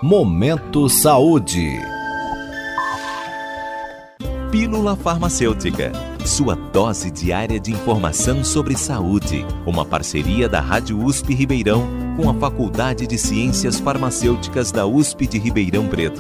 Momento Saúde. Pílula Farmacêutica, sua dose diária de informação sobre saúde. Uma parceria da Rádio USP Ribeirão com a Faculdade de Ciências Farmacêuticas da USP de Ribeirão Preto.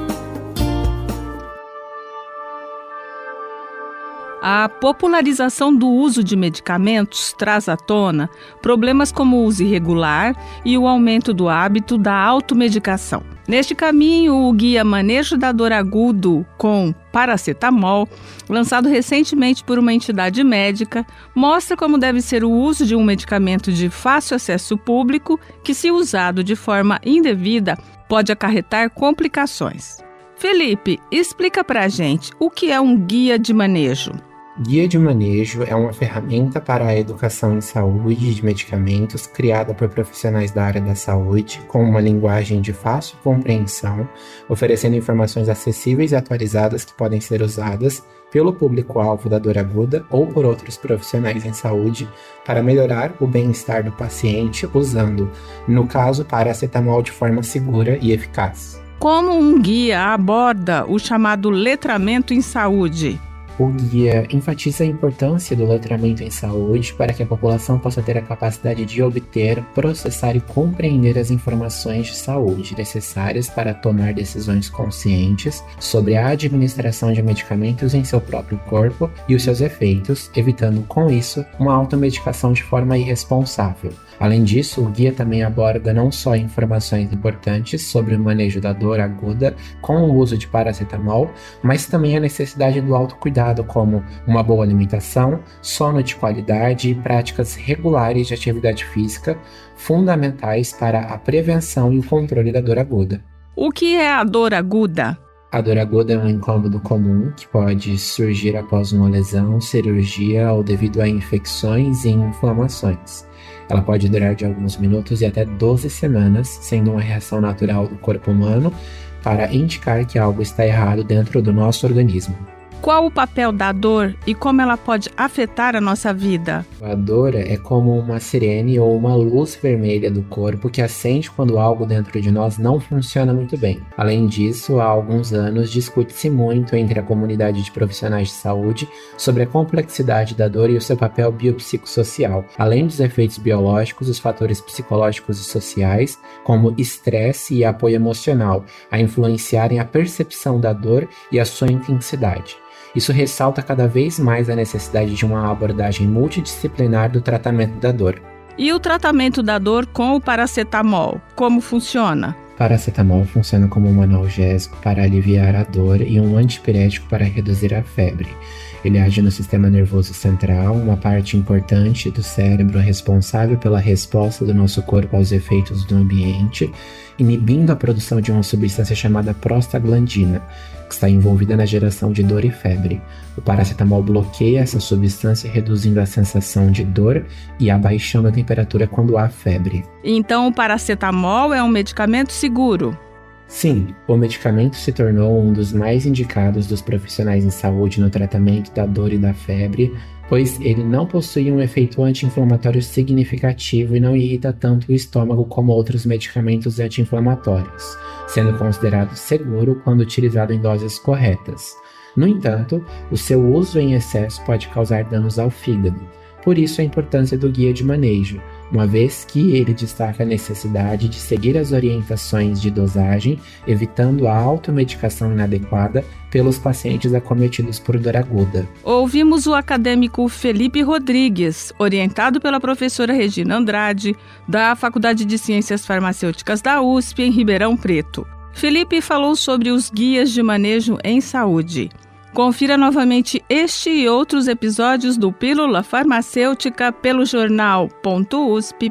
A popularização do uso de medicamentos traz à tona problemas como o uso irregular e o aumento do hábito da automedicação. Neste caminho, o guia Manejo da Dor Agudo com Paracetamol, lançado recentemente por uma entidade médica, mostra como deve ser o uso de um medicamento de fácil acesso público que, se usado de forma indevida, pode acarretar complicações. Felipe, explica pra gente o que é um guia de manejo. Guia de manejo é uma ferramenta para a educação em saúde de medicamentos criada por profissionais da área da saúde com uma linguagem de fácil compreensão, oferecendo informações acessíveis e atualizadas que podem ser usadas pelo público-alvo da dor aguda ou por outros profissionais em saúde para melhorar o bem-estar do paciente usando, no caso, paracetamol de forma segura e eficaz. Como um guia aborda o chamado letramento em saúde? O guia enfatiza a importância do letramento em saúde para que a população possa ter a capacidade de obter, processar e compreender as informações de saúde necessárias para tomar decisões conscientes sobre a administração de medicamentos em seu próprio corpo e os seus efeitos, evitando com isso uma automedicação de forma irresponsável. Além disso, o guia também aborda não só informações importantes sobre o manejo da dor aguda com o uso de paracetamol, mas também a necessidade do autocuidado, como uma boa alimentação, sono de qualidade e práticas regulares de atividade física, fundamentais para a prevenção e o controle da dor aguda. O que é a dor aguda? A dor aguda é um incômodo comum que pode surgir após uma lesão, cirurgia ou devido a infecções e inflamações. Ela pode durar de alguns minutos e até 12 semanas, sendo uma reação natural do corpo humano para indicar que algo está errado dentro do nosso organismo. Qual o papel da dor e como ela pode afetar a nossa vida? A dor é como uma sirene ou uma luz vermelha do corpo que acende quando algo dentro de nós não funciona muito bem. Além disso, há alguns anos discute-se muito entre a comunidade de profissionais de saúde sobre a complexidade da dor e o seu papel biopsicossocial, além dos efeitos biológicos, os fatores psicológicos e sociais, como estresse e apoio emocional, a influenciarem a percepção da dor e a sua intensidade. Isso ressalta cada vez mais a necessidade de uma abordagem multidisciplinar do tratamento da dor. E o tratamento da dor com o paracetamol, como funciona? Paracetamol funciona como um analgésico para aliviar a dor e um antipirético para reduzir a febre. Ele age no sistema nervoso central, uma parte importante do cérebro responsável pela resposta do nosso corpo aos efeitos do ambiente, inibindo a produção de uma substância chamada prostaglandina, que está envolvida na geração de dor e febre. O paracetamol bloqueia essa substância, reduzindo a sensação de dor e abaixando a temperatura quando há febre. Então o paracetamol é um medicamento seguro? Sim, o medicamento se tornou um dos mais indicados dos profissionais em saúde no tratamento da dor e da febre, pois ele não possui um efeito anti-inflamatório significativo e não irrita tanto o estômago como outros medicamentos anti-inflamatórios, sendo considerado seguro quando utilizado em doses corretas. No entanto, o seu uso em excesso pode causar danos ao fígado. Por isso a importância do guia de manejo, uma vez que ele destaca a necessidade de seguir as orientações de dosagem, evitando a automedicação inadequada pelos pacientes acometidos por dor aguda. Ouvimos o acadêmico Felipe Rodrigues, orientado pela professora Regina Andrade, da Faculdade de Ciências Farmacêuticas da USP, em Ribeirão Preto. Felipe falou sobre os guias de manejo em saúde. Confira novamente este e outros episódios do Pílula Farmacêutica pelo jornal.usp.br.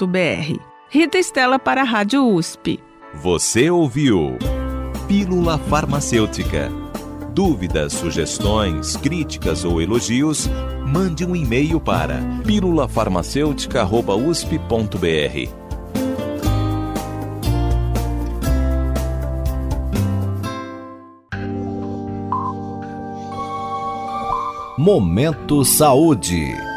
Rita Estela para a Rádio USP. Você ouviu Pílula Farmacêutica. Dúvidas, sugestões, críticas ou elogios, mande um e-mail para pílulafarmacêutica@usp.br. Momento Saúde.